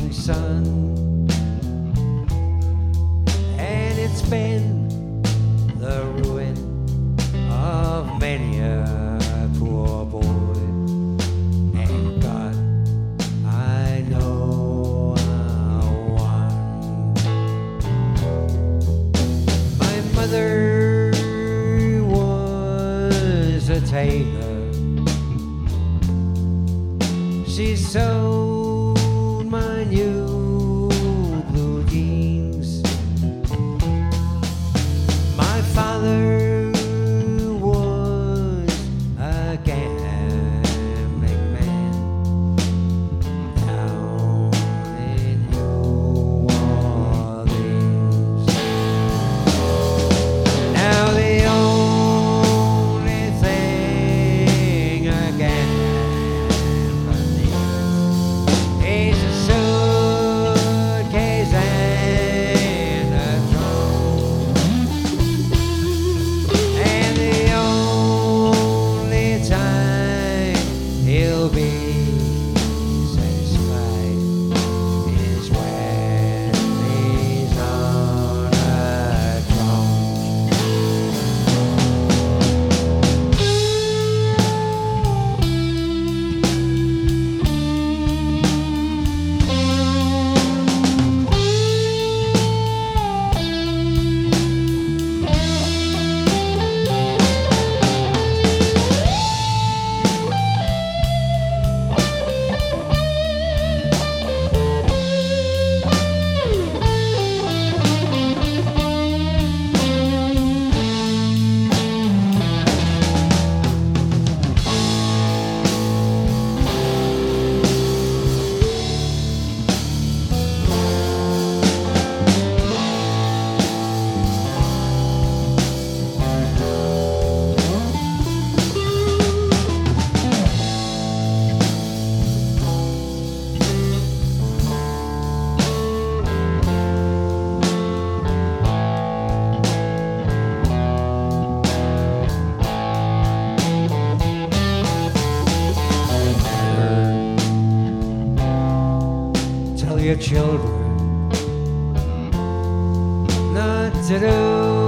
setting sun, and it's been the ruin of many a poor boy. And God, I know I won. My mother was a tailor. She sewed my new blue jeans. My father was a gambling man down in New Orleans. Now the only thing I gamble is a suitcase and a trunk. And the only time he'll be satisfied is when he's on a drunk. Tell your children not to do